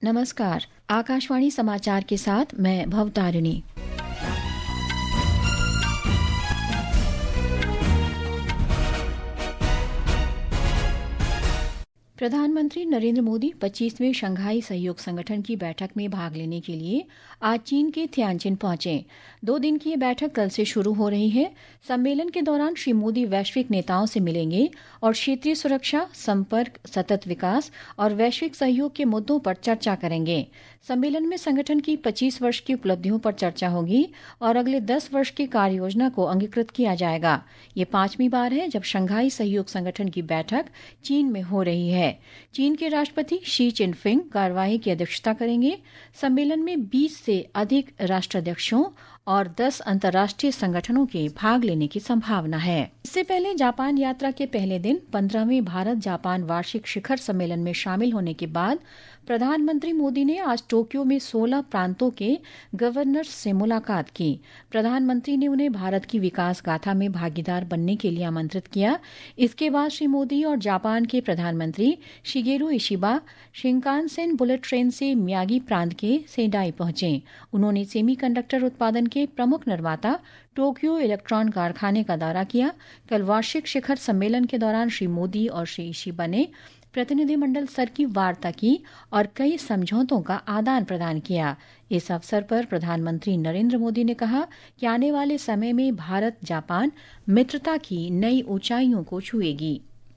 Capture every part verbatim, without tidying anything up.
नमस्कार। आकाशवाणी समाचार के साथ मैं भवतारिणी। प्रधानमंत्री नरेंद्र मोदी पच्चीसवें शंघाई सहयोग संगठन की बैठक में भाग लेने के लिए आज चीन के थियानजिन पहुंचे। दो दिन की ये बैठक कल से शुरू हो रही है। सम्मेलन के दौरान श्री मोदी वैश्विक नेताओं से मिलेंगे और क्षेत्रीय सुरक्षा, संपर्क, सतत विकास और वैश्विक सहयोग के मुद्दों पर चर्चा करेंगे। सम्मेलन में संगठन की पच्चीस वर्ष की उपलब्धियों पर चर्चा होगी और अगले दस वर्ष की कार्य योजना को अंगीकृत किया जाएगा। ये पांचवी बार है जब शंघाई सहयोग संगठन की बैठक चीन में हो रही है। चीन के राष्ट्रपति शी चिनफिंग कार्यवाही की अध्यक्षता करेंगे। सम्मेलन में बीस से अधिक राष्ट्राध्यक्षों और दस अंतर्राष्ट्रीय संगठनों के भाग लेने की संभावना है। इससे पहले जापान यात्रा के पहले दिन पंद्रहवें भारत जापान वार्षिक शिखर सम्मेलन में शामिल होने के बाद प्रधानमंत्री मोदी ने आज टोक्यो में सोलह प्रांतों के गवर्नर से मुलाकात की। प्रधानमंत्री ने उन्हें भारत की विकास गाथा में भागीदार बनने के लिए आमंत्रित किया। इसके बाद श्री मोदी और जापान के प्रधानमंत्री Shigeru Ishiba Shinkansen bullet train से मियागी प्रांत के सेंडाई पहुंचे। उन्होंने सेमीकंडक्टर उत्पादन के प्रमुख निर्माता टोक्यो इलेक्ट्रॉन कारखाने का दौरा किया। कल वार्षिक शिखर सम्मेलन के दौरान श्री मोदी और श्री इशिबा ने प्रतिनिधिमंडल स्तर की वार्ता की और कई समझौतों का आदान प्रदान किया। इस अवसर पर प्रधानमंत्री नरेंद्र मोदी ने कहा कि आने वाले समय में भारत जापान मित्रता की नई ऊंचाइयों को छुएगी।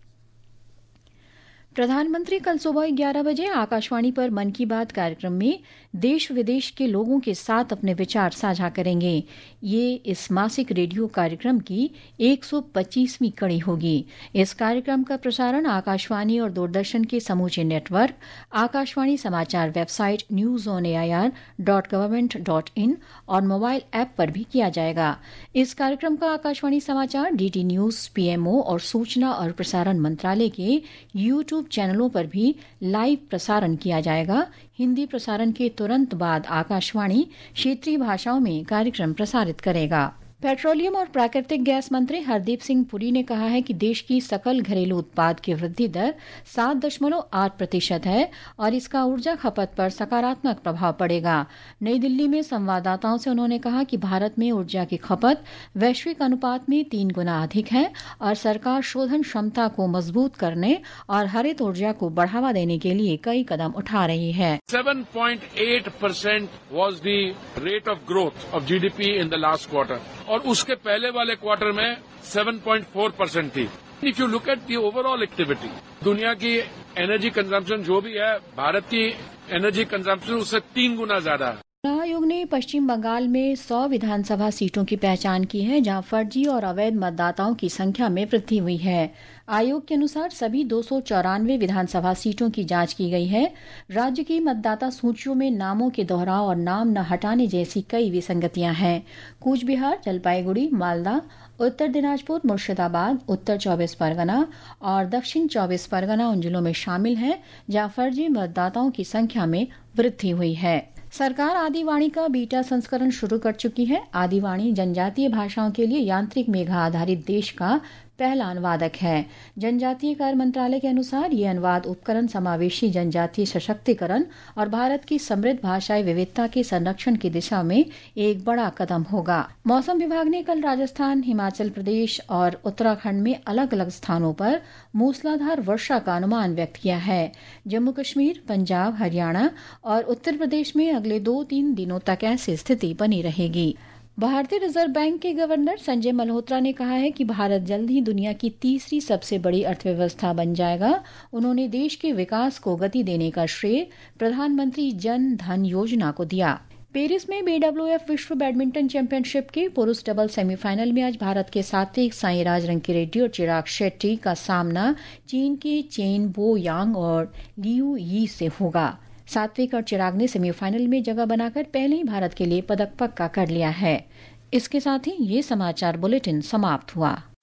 प्रधानमंत्री कल सुबह ग्यारह बजे आकाशवाणी पर मन की बात कार्यक्रम में देश विदेश के लोगों के साथ अपने विचार साझा करेंगे। ये इस मासिक रेडियो कार्यक्रम की एक सौ पच्चीसवीं कड़ी होगी। इस कार्यक्रम का प्रसारण आकाशवाणी और दूरदर्शन के समूचे नेटवर्क, आकाशवाणी समाचार website news on A I R dot government dot in और मोबाइल ऐप पर भी किया जाएगा। इस कार्यक्रम का आकाशवाणी समाचार, डीडी न्यूज, पीएमओ और सूचना और प्रसारण मंत्रालय के यूट्यूब चैनलों पर भी लाइव प्रसारण किया जाएगा। हिंदी प्रसारण के तुरंत बाद आकाशवाणी क्षेत्रीय भाषाओं में कार्यक्रम प्रसारित करेगा। पेट्रोलियम और प्राकृतिक गैस मंत्री हरदीप सिंह पुरी ने कहा है कि देश की सकल घरेलू उत्पाद की वृद्धि दर सात दशमलव आठ प्रतिशत है और इसका ऊर्जा खपत पर सकारात्मक प्रभाव पड़ेगा। नई दिल्ली में संवाददाताओं से उन्होंने कहा कि भारत में ऊर्जा की खपत वैश्विक अनुपात में तीन गुना अधिक है और सरकार शोधन क्षमता को मजबूत करने और हरित ऊर्जा को बढ़ावा देने के लिए कई कदम उठा रही है। seven point eight percent was the rate of growth of G D P in the last quarter. और उसके पहले वाले क्वार्टर में seven point four percent थी। If you look at the overall activity, दुनिया की एनर्जी कंजम्पशन जो भी है, भारत की एनर्जी कंजम्पशन उससे तीन गुना ज्यादा है। चुनाव आयोग ने पश्चिम बंगाल में सौ विधानसभा सीटों की पहचान की है जहां फर्जी और अवैध मतदाताओं की संख्या में वृद्धि हुई है। आयोग के अनुसार सभी दो सौ चौरानवे विधानसभा सीटों की जांच की गई है। राज्य की मतदाता सूचियों में नामों के दोहराव और नाम न हटाने जैसी कई विसंगतियां हैं। कूच बिहार, जलपाईगुड़ी, मालदा, उत्तर दिनाजपुर, मुर्शिदाबाद, उत्तर चौबीस परगना और दक्षिण चौबीस परगना उन जिलों में शामिल हैं जहां फर्जी मतदाताओं की संख्या में वृद्धि हुई है। सरकार आदिवाणी का बीटा संस्करण शुरू कर चुकी है। आदिवाणी जनजातीय भाषाओं के लिए यांत्रिक मेघा आधारित देश का पहला अनुवादक है। जनजातीय कार्य मंत्रालय के अनुसार ये अनुवाद उपकरण समावेशी जनजातीय सशक्तिकरण और भारत की समृद्ध भाषाई विविधता के संरक्षण की दिशा में एक बड़ा कदम होगा। मौसम विभाग ने कल राजस्थान, हिमाचल प्रदेश और उत्तराखंड में अलग अलग स्थानों पर मूसलाधार वर्षा का अनुमान व्यक्त किया है। जम्मू कश्मीर, पंजाब, हरियाणा और उत्तर प्रदेश में अगले दो तीन दिनों तक ऐसी स्थिति बनी रहेगी। भारतीय रिजर्व बैंक के गवर्नर संजय मल्होत्रा ने कहा है कि भारत जल्द ही दुनिया की तीसरी सबसे बड़ी अर्थव्यवस्था बन जाएगा। उन्होंने देश के विकास को गति देने का श्रेय प्रधानमंत्री जन धन योजना को दिया। पेरिस में बी डब्ल्यू एफ विश्व बैडमिंटन चैंपियनशिप के पुरुष डबल सेमीफाइनल में आज भारत के सात्विक साईराज रंकीरेड्डी और चिराग शेट्टी का सामना चीन के चेन बो यांग और लियू यी से होगा। सात्विक और चिराग ने सेमीफाइनल में जगह बनाकर पहले ही भारत के लिए पदक पक्का कर लिया है। इसके साथ ही ये समाचार बुलेटिन समाप्त हुआ।